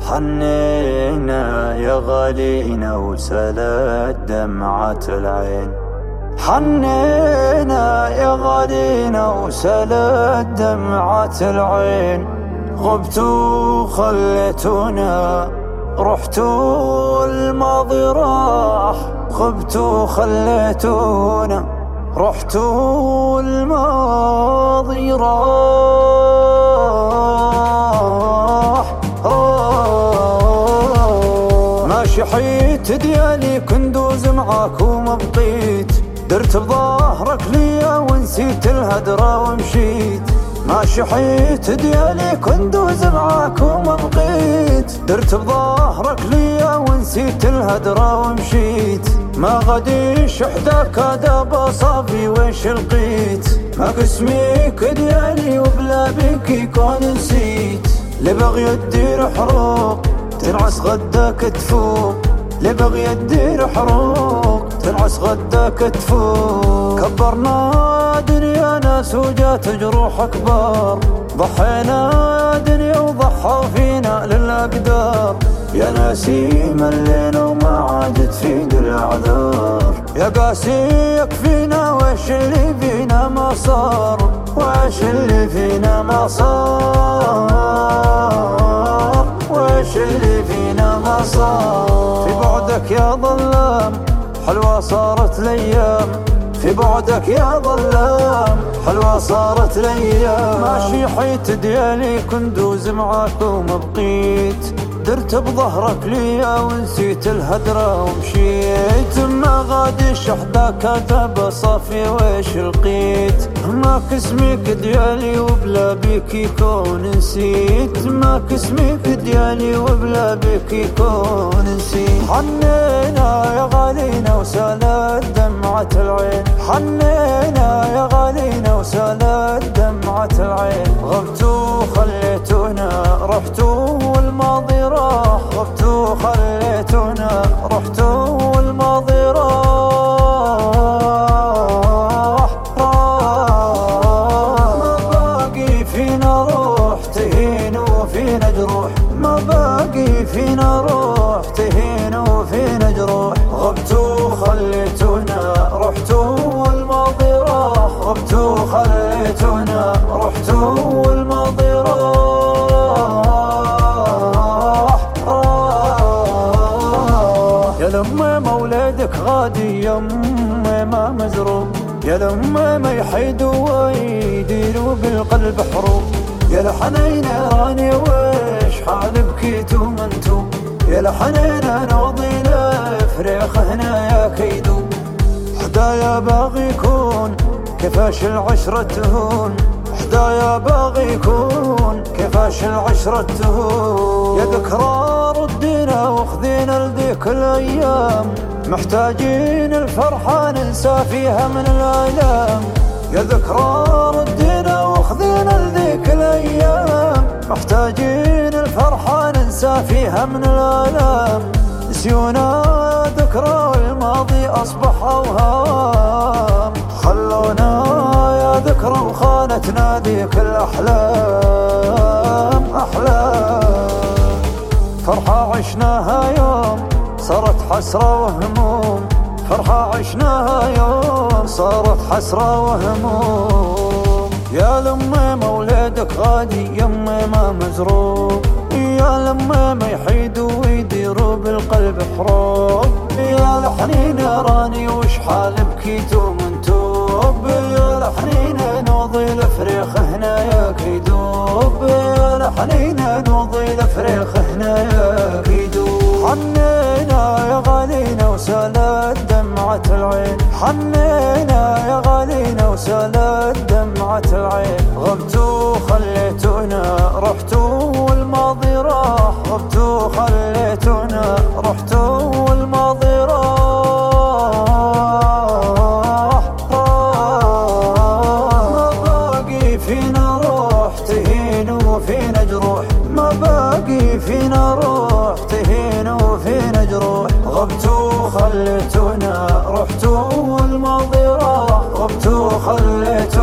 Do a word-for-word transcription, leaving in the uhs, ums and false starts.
حنينا يا غالينا وسالت دمعة العين، حنينا يا غالينا وسالت دمعة العين. غبتوا خليتونا رحتوا الماضي راح، غبتوا خليتونا رحتوا الماضي راح راح. ما شحيت ديالي كندوز معاك وما بقيت، درت بظهرك ليا ونسيت الهدرة ومشيت. ما شحيت ديالي كندوز معاك وما بقيت، درت بظهرك ليا ونسيت الهدرة ومشيت. ما غاديش حداك دابا صافي ويش لقيت، ما قسميك ديالي وبلا بيك يكون نسيت. اللي باغي دير حروق تنعس غداك تفوق، اللي باغي دير حروق تنعس غداك تفوق. كبرنا دنيا ناس وجات جروح اكبر، ضحينا دنيا وضحى فينا للاقدار. يا ناسي ملينا وما عادت فينا الاعذار، يا قاسي يكفينا وش اللي فينا ما صار، وش اللي فينا ما صار، وش اللي فينا ما صار. في بعدك يا ظلام حلوة صارت الايام، في بعدك يا ظلام حلوة صارت الايام. ما شيحيت ديالي كندوز معاك وما بقيت، درت بظهرك ليا ونسيت الهدرة ومشيت. ما غاديش حداك دابا صافي ويش لقيت، ما كسميك ديالي وبلا بيك يكون نسيت. ما كسميك ديالي وبلا بيك يكون نسيت. حنينا يا غالينا وسالت دمعة العين، حنينا يا غالينا وسالت دمعة العين. غبتوا خليتونا رحتوا والماضي راح، غبتوا خليتونا رحتوا والماضي راح راح. ما باقي فينا روح تهين وفينا جروح، ما باقي فينا روح تهين وفينا جروح. غبتوا خليتونا رحتوا والماضي راح، غبتوا خليتونا رحتوا والماضي راح. يا لما مولدك غادي يمي ما مزروب، يا لما ما يحيدوا ويديروا بالقلب حروب. يا لحنين راني وش حال بكيتو منتو، يا لحنين نوضي لفريخ هنا يا كيدو. حدايا باغي يكون كيفاش العشرة تهون، حدايا باغي يكون كيفاش العشرة تهون. يا ذكرى ردينا وخذينا لذيك الايام، محتاجين الفرحة ننسى فيها من الآلام. يا ذكرى ردينا وخذينا لذيك الايام، محتاجين الفرحة ننسى فيها من الآلام. نسيونا ذكرى والماضي أصبح أوهام، خلونا يا ذكرى وخانتنا ذيك الأحلام أحلام. فرحة عشناها يوم صارت حسرة وهموم، فرحة عشناها يوم صارت حسرة وهموم. يا لما مولدك غادي يمي ما مزروب، يا لما ما يحيدوا ويديروا بالقلب حروب. يا لحنين راني وش حال بكيتو منتوب، يا لحنين نوضي لفريخ هنا يا كيدوب، يا لحنين نوضي لفريخ هنا يا كيدوب. حنينا يا غالينا وسالت دمعة العين، حنينا يا غالينا وسالت دمعة العين. غبتوا خليتونا رحتوا والماضي راح، غبتوا خليتونا رحتوا والماضي راح راح. ما باقي فينا روح تهين وفينا جروح، ما باقي فينا روح تهين وفينا جروح. غبتوا خليتونا رحتوا والماضي راح، غبتوا خليتونا